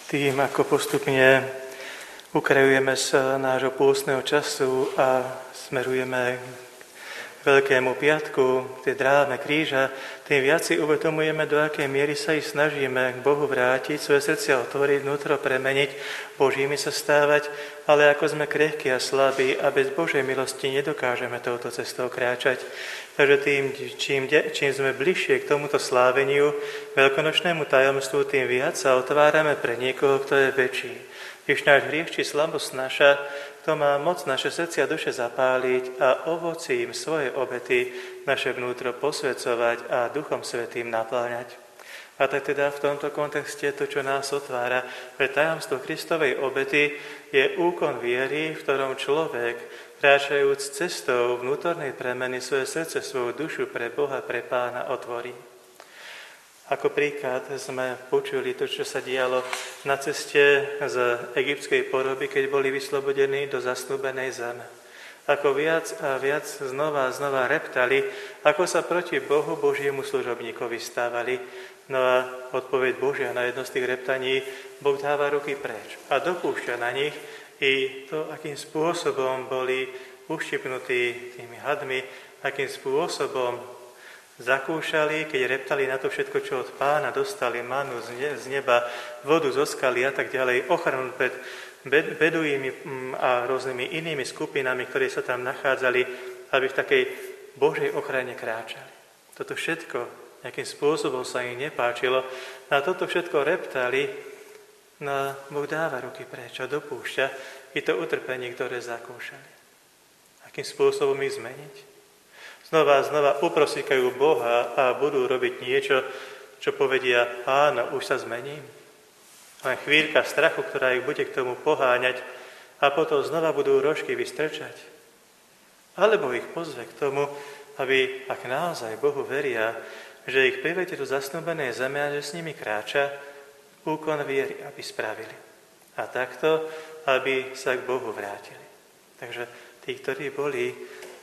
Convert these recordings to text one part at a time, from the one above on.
Tým, ako postupne ukrajujeme z nášho pôstneho času a smerujeme k Veľkému piatku, tie dráme kríža, tým viac si uvedomujeme, do akej miery sa ich snažíme k Bohu vrátiť, svoje srdcia otvoriť, vnútro premeniť, Božími sa stávať, ale ako sme krehkí a slabí a bez Božej milosti nedokážeme touto cestou kráčať. Takže čím sme bližšie k tomuto sláveniu, veľkonočnému tajomstvu, tým viac sa otvárame pre niekoho, kto je väčší. Když náš hriech či slabosť naša, kto má moc naše srdcia a duše zapáliť a ovocím svoje obety naše vnútro posvedzovať a Duchom Svätým napĺňať. A tak teda v tomto kontexte to, čo nás otvára pre tajomstvo Kristovej obety, je úkon viery, v ktorom človek, kráčajúc cestou vnútornej premeny, svoje srdce, svoju dušu pre Boha, pre Pána otvorí. Ako príklad sme počuli to, čo sa dialo na ceste z egyptskej poroby, keď boli vyslobodení do zasnúbenej zeme. Ako viac a viac znova reptali, ako sa proti Bohu, Božiemu služobníkovi stávali. No a odpoveď Božia na jedno z tých reptaní, Boh dáva ruky preč a dopúšťa na nich i to, akým spôsobom boli uštipnutí tými hadmi, akým spôsobom zakúšali, keď reptali na to všetko, čo od Pána dostali, manu z neba, vodu zo skaly a tak ďalej, ochranu pred beduími a rôznymi inými skupinami, ktoré sa tam nachádzali, aby v takej Božej ochrane kráčali. Toto všetko nejakým spôsobom sa im nepáčilo. Na toto všetko reptali, no Boh dáva ruky preč a dopúšťa i to utrpenie, ktoré zakúšali. Akým spôsobom ich zmeniť? Znova uprosíkajú Boha a budú robiť niečo, čo povedia, áno, už sa zmením. Len chvíľka strachu, ktorá ich bude k tomu poháňať a potom znova budú rožky vystrčať. Alebo ich pozve k tomu, aby, ak naozaj Bohu veria, že ich privedie do zasnúbenej zeme a že s nimi kráča, úkon viery, aby spravili. A takto, aby sa k Bohu vrátili. Takže tí, ktorí boli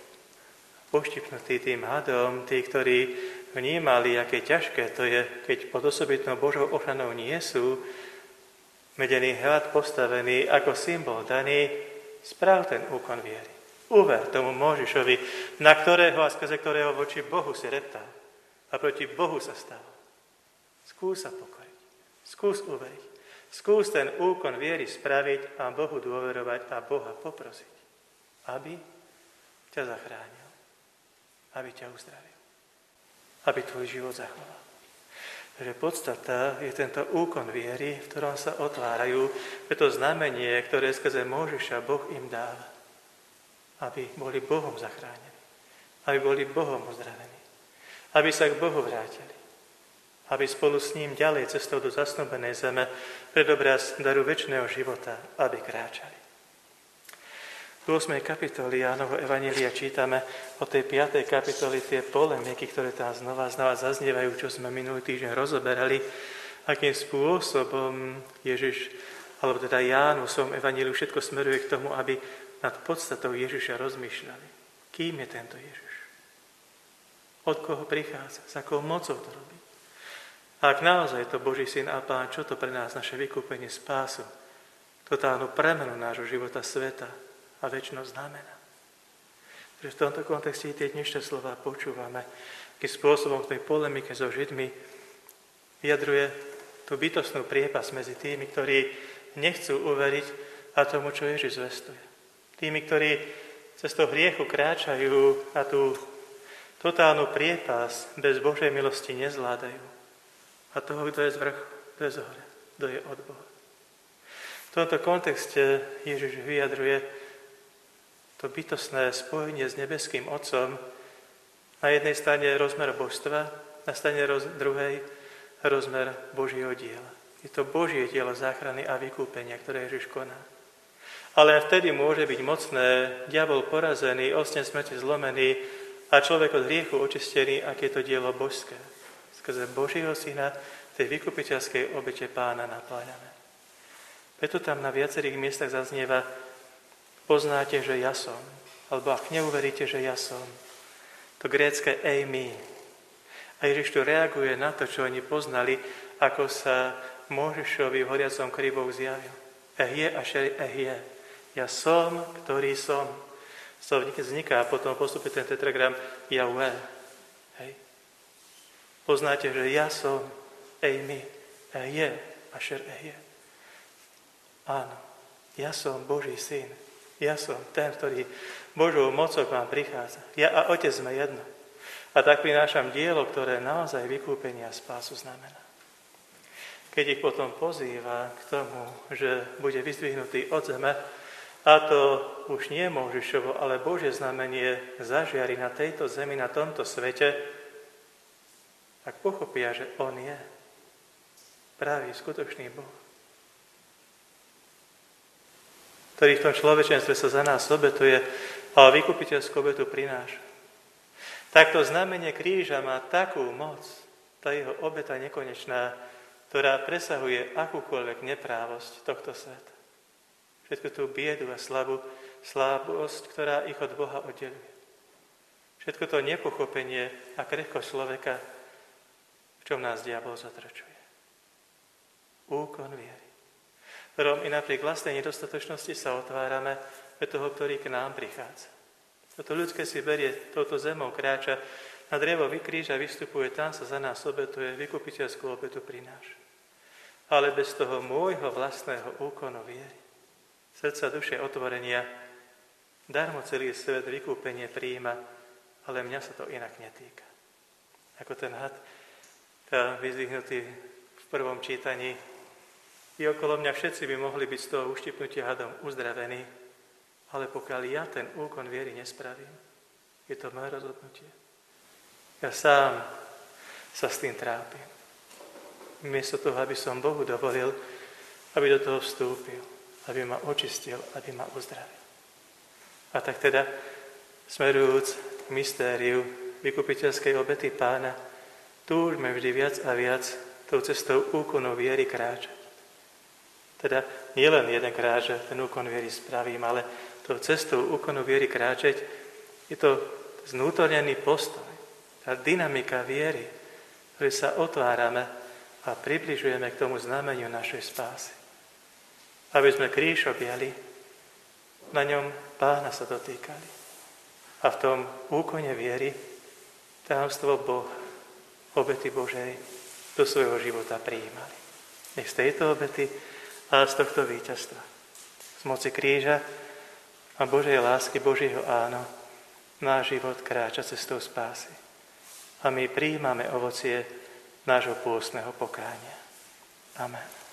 poštipnutí tým hadom, tí, ktorí vnímali, aké ťažké to je, keď pod osobitnou Božou ochranou nie sú, medený had postavený ako symbol daný, správ ten úkon viery. Uver tomu Mojžišovi, na ktorého a skrze ktorého voči Bohu si reptal a proti Bohu sa stával. Skús sa pokoriť, skús uveriť, skús ten úkon viery spraviť a Bohu dôverovať a Boha poprosiť, aby ťa zachránil, aby ťa uzdravil, aby tvoj život zachoval. Takže podstata je tento úkon viery, v ktorom sa otvárajú to znamenie, ktoré skrze Mojžiša Boh im dáva, aby boli Bohom zachránení, aby boli Bohom uzdravení, aby sa k Bohu vrátili, aby spolu s ním ďalej cestou do zasnúbenej zeme pred obraz daru večného života, aby kráčali. V 8. kapitoli Jánovho evanjelia čítame o tej 5. kapitoli tie polemiky, ktoré tam znova zaznievajú, čo sme minulý týždeň rozoberali, akým spôsobom Ježiš, alebo teda Ján vo svojom evanjeliu všetko smeruje k tomu, aby nad podstatou Ježiša rozmýšľali. Kým je tento Ježiš? Od koho prichádza? S akou mocou to robí? A ak naozaj to Boží syn a Pán, čo to pre nás, naše vykúpenie, spásu, totálnu premenu nášho života, sveta a večnosť znamená. Takže v tomto kontexte tie dnešné slova počúvame, akým spôsobom v tej polemike so Židmi vyjadruje tú bytostnú priepas medzi tými, ktorí nechcú uveriť a tomu, čo Ježiš zvestuje. Tými, ktorí cez to hriechu kráčajú a tú totálnu priepas bez Božej milosti nezvládajú. A toho, kto je z vrchu, kto je z hora, kto je od Boha. V tomto kontexte Ježiš vyjadruje to bytostné spojenie s nebeským Otcom, na jednej strane rozmer božstva, na strane druhej rozmer Božieho diela. Je to Božie dielo záchrany a vykúpenia, ktoré Ježiš koná. Ale vtedy môže byť mocné, diabol porazený, osten smrti zlomený a človek od hriechu očistený, ak je to dielo božské. Skrze Božieho Syna tej vykupiteľskej obete Pána napláňané. Preto tam na viacerých miestach zaznieva: poznáte, že ja som, alebo ak neuveríte, že ja som. To grécke eimi. A Ježiš tu reaguje na to, čo oni poznali, ako sa Mojžišovi v horiacom kri Boh zjavil. Ehie ašer ehie. Ja som, ktorý som. Slovník vzniká a potom postupí ten tetragram Jahve. Hej. Poznáte, že ja som, Ejmi, Ehie ašer ehie. Áno, ja som Boží syn. Ja som ten, ktorý Božou mocou k vám prichádza. Ja a Otec sme jedno. A tak prinášam dielo, ktoré naozaj vykúpenie a spásu znamená. Keď ich potom pozýva k tomu, že bude vyzdvihnutý od zeme, a to už nie Mojžišovo, ale Božie znamenie zažiari na tejto zemi, na tomto svete, tak pochopia, že on je pravý, skutočný Boh, ktorý v tom človečenstve sa za nás obetuje a vykupiteľskú obetu prináša. Takto znamenie kríža má takú moc, tá jeho obeta nekonečná, ktorá presahuje akúkoľvek neprávosť tohto sveta. Všetku tú biedu a slabosť, ktorá ich od Boha oddeluje. Všetko to nepochopenie a krehkosť človeka, v čom nás diabol zatračuje. Úkon viery, ktorom i napriek vlastnej nedostatočnosti sa otvárame pre toho, ktorý k nám prichádza. Toto ľudské si berie, touto zemou kráča, na drevo vykríža, vystupuje, tam sa za nás obetuje, vykupiteľskú obetu prináša. Ale bez toho môjho vlastného úkonu viery, srdca, duše, otvorenia, darmo celý svet vykúpenie prijíma, ale mňa sa to inak netýka. Ako ten had, vyzdvihnutý v prvom čítaní, i okolo mňa všetci by mohli byť z toho uštipnutia hadom uzdravení, ale pokiaľ ja ten úkon viery nespravím, je to moje rozhodnutie. Ja sám sa s tým trápim. Miesto toho, aby som Bohu dovolil, aby do toho vstúpil, aby ma očistil, aby ma uzdravil. A tak teda, smerujúc k mystériu vykupiteľskej obety Pána, túžme vždy viac a viac tou cestou úkonu viery kráčať. Teda nielen jedenkrát, že ten úkon viery spravím, ale tou cestou úkonu viery kráčať je to znútornený postoj, tá dynamika viery, ktorej sa otvárame a približujeme k tomu znameniu našej spásy. Aby sme kríž objali, na ňom Pána sa dotýkali. A v tom úkone viery tajomstvo Boha, obety Božej, do svojho života prijímali. Nech z tejto obety a z tohto víťazstva, z moci kríža a Božej lásky, Božieho áno, náš život kráča cestou spásy. A my prijímame ovocie nášho pôstneho pokánia. Amen.